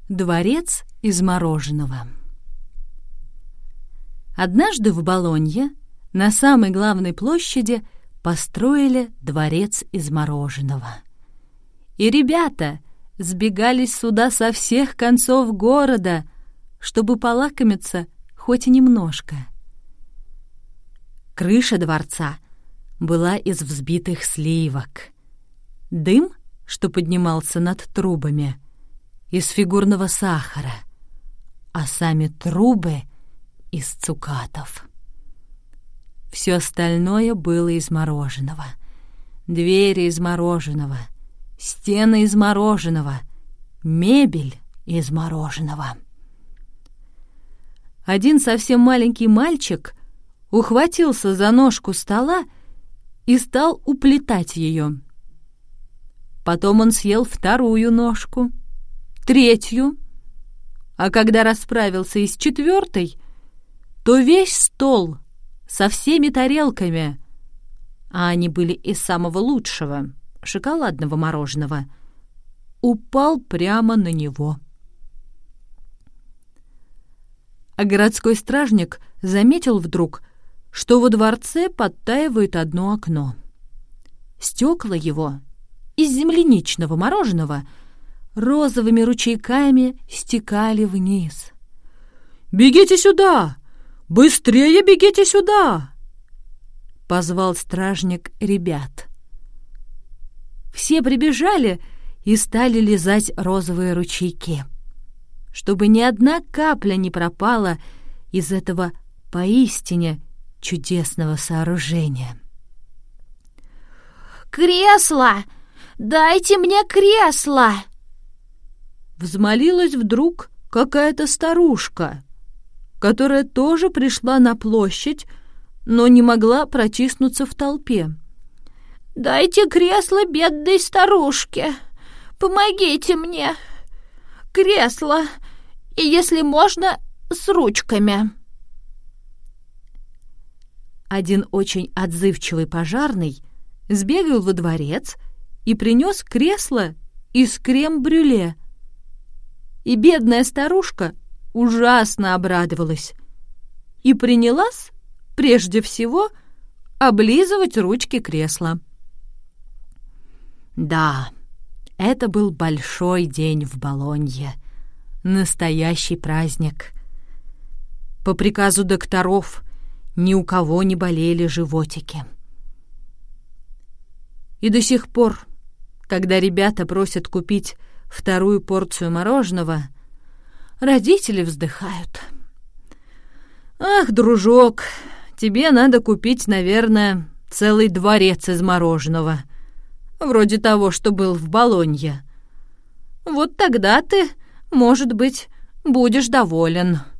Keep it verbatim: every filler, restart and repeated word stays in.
Дворец из мороженого. Однажды в Болонье на самой главной площади построили дворец из мороженого. И ребята сбегались сюда со всех концов города, чтобы полакомиться хоть и немножко. Крыша дворца была из взбитых сливок. Дым, что поднимался над трубами, из фигурного сахара, а сами трубы — из цукатов. Все остальное было из мороженого. Двери из мороженого, стены из мороженого, мебель из мороженого. Один совсем маленький мальчик ухватился за ножку стола и стал уплетать ее. Потом он съел вторую ножку, третью, а когда расправился и с четвертой, то весь стол со всеми тарелками, а они были из самого лучшего, шоколадного мороженого, упал прямо на него. А городской стражник заметил вдруг, что во дворце подтаивает одно окно. Стекла его из земляничного мороженого розовыми ручейками стекали вниз. «Бегите сюда! Быстрее бегите сюда!» — позвал стражник ребят. Все прибежали и стали лизать розовые ручейки, чтобы ни одна капля не пропала из этого поистине чудесного сооружения. «Кресло! Дайте мне кресло!» Взмолилась вдруг какая-то старушка, которая тоже пришла на площадь, но не могла протиснуться в толпе. «Дайте кресло бедной старушке! Помогите мне! Кресло! И, если можно, с ручками!» Один очень отзывчивый пожарный сбегал во дворец и принес кресло из крем-брюле. И бедная старушка ужасно обрадовалась и принялась, прежде всего, облизывать ручки кресла. Да, это был большой день в Болонье, настоящий праздник. По приказу докторов ни у кого не болели животики. И до сих пор, когда ребята просят купить вторую порцию мороженого, родители вздыхают. «Ах, дружок, тебе надо купить, наверное, целый дворец из мороженого, вроде того, что был в Болонье. Вот тогда ты, может быть, будешь доволен».